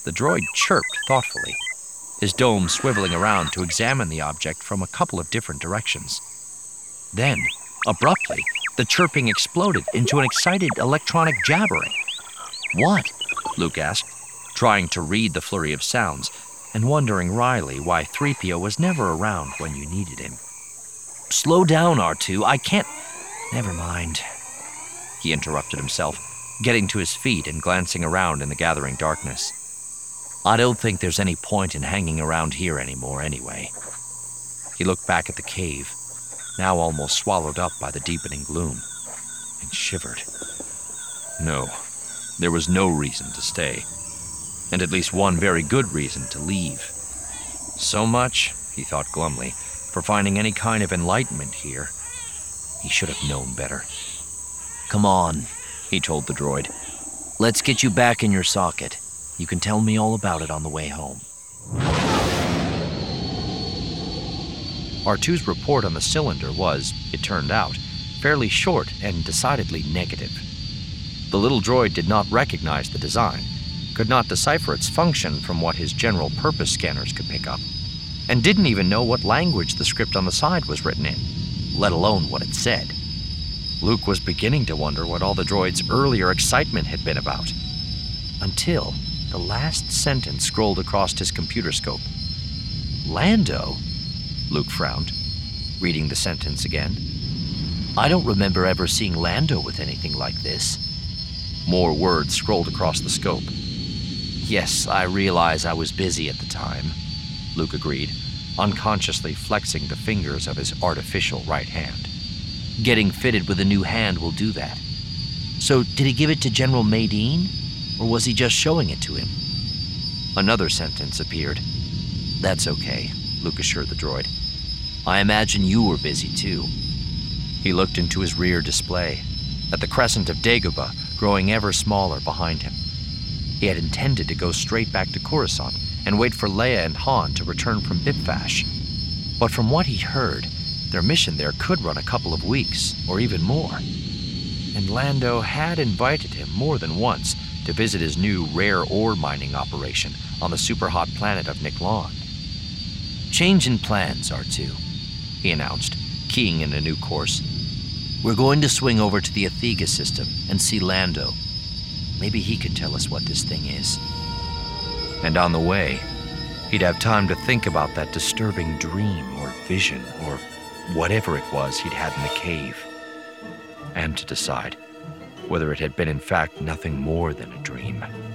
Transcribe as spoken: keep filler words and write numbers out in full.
the droid chirped thoughtfully, his dome swiveling around to examine the object from a couple of different directions. Then, abruptly, the chirping exploded into an excited electronic jabbering. "What?" Luke asked, trying to read the flurry of sounds and wondering wryly why three P O was never around when you needed him. "Slow down, R two, I can't—" "Never mind," he interrupted himself, getting to his feet and glancing around in the gathering darkness. "I don't think there's any point in hanging around here anymore anyway." He looked back at the cave, now almost swallowed up by the deepening gloom, and shivered. No, there was no reason to stay, and at least one very good reason to leave. So much, he thought glumly, for finding any kind of enlightenment here. He should have known better. "Come on," he told the droid. "Let's get you back in your socket. You can tell me all about it on the way home." R two's report on the cylinder was, it turned out, fairly short and decidedly negative. The little droid did not recognize the design, could not decipher its function from what his general-purpose scanners could pick up, and didn't even know what language the script on the side was written in, let alone what it said. Luke was beginning to wonder what all the droid's earlier excitement had been about, until the last sentence scrolled across his computer scope. "Lando?" Luke frowned, reading the sentence again. "I don't remember ever seeing Lando with anything like this." More words scrolled across the scope. "Yes, I realize I was busy at the time," Luke agreed, unconsciously flexing the fingers of his artificial right hand. "Getting fitted with a new hand will do that. So, did he give it to General Madine, or was he just showing it to him?" Another sentence appeared. "That's okay," Luke assured the droid. "I imagine you were busy too." He looked into his rear display, at the crescent of Dagobah growing ever smaller behind him. He had intended to go straight back to Coruscant and wait for Leia and Han to return from Bipfash. But from what he heard, their mission there could run a couple of weeks, or even more. And Lando had invited him more than once to visit his new rare ore mining operation on the super-hot planet of Niklon. "Change in plans, R two, he announced, keying in a new course. "We're going to swing over to the Athega system and see Lando. Maybe he can tell us what this thing is." And on the way, he'd have time to think about that disturbing dream or vision or whatever it was he'd had in the cave, and to decide whether it had been in fact nothing more than a dream.